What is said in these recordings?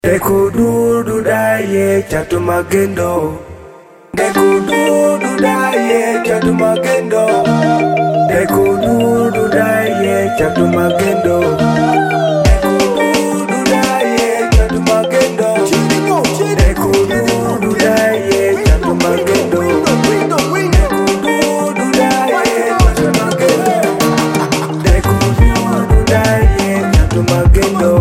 Dekududu daye chatu magendo. Dekududu daye chatu magendo. Dekududu daye chatu magendo. Dekududu daye chatu magendo. Dekududu daye chatu magendo. Dekududu daye chatu magendo. Dekududu daye chatu magendo.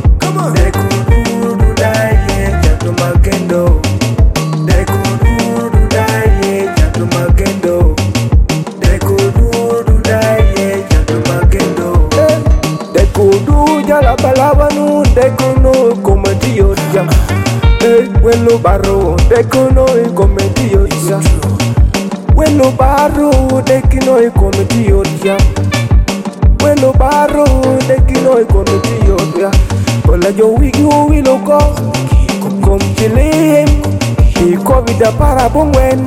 Balaba nu dekono komediyo ja. Welo baro dekono komediyo ja. Welo baro dekino komediyo ja. Welo baro dekino komediyo ja. Ola jo wigi o wilo ko kom chilim di covid para bongwen.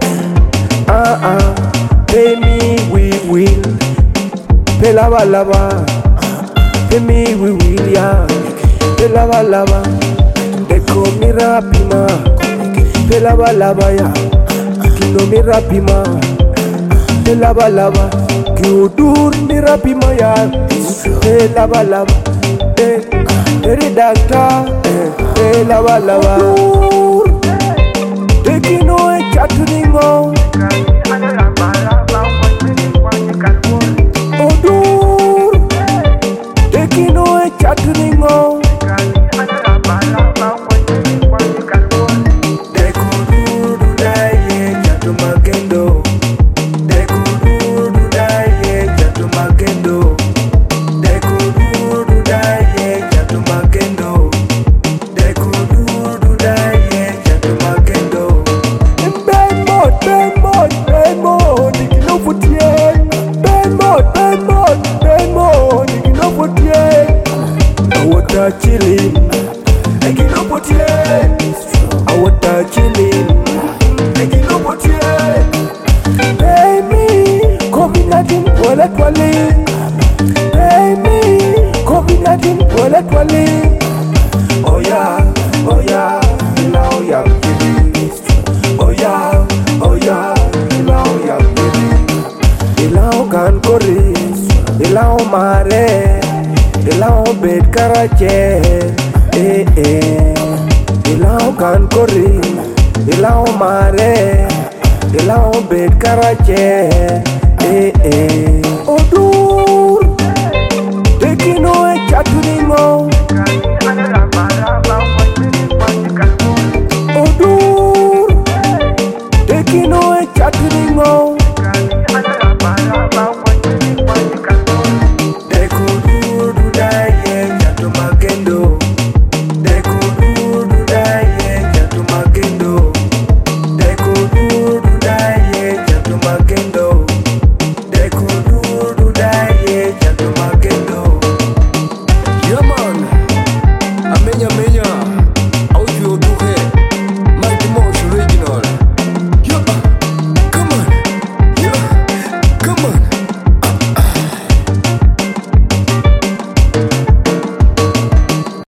Pay me we will. Pelaba laba. Me we will ya, de lava lava, de comi rapima, de lava lava ya, kino mi rapima, de lava lava, ki udur mi rapima ya, de lava lava, de redacta, de lava lava, de kino e chatuningo. Chatuningo. Dekududu daye chatu magendo. Dekududu daye chatu magendo. Dekududu daye chatu magendo. Dekududu daye chatu magendo. Bemo, nikino futie. Bemo, nikino futie. Awata chillin', ekino potie. Awata chillin', ekino potie. Pay me, COVID-19 wale. Pay me, COVID-19 wale. Oh yeah, ila oh yeah, baby. Oh yeah, ila oh yeah, baby. Ila oh kan kori, ila oh mare. Ilao bed karache, Ilao kan kori, ilao mare, ilao bed karache, Odur, tekino e chatuningo.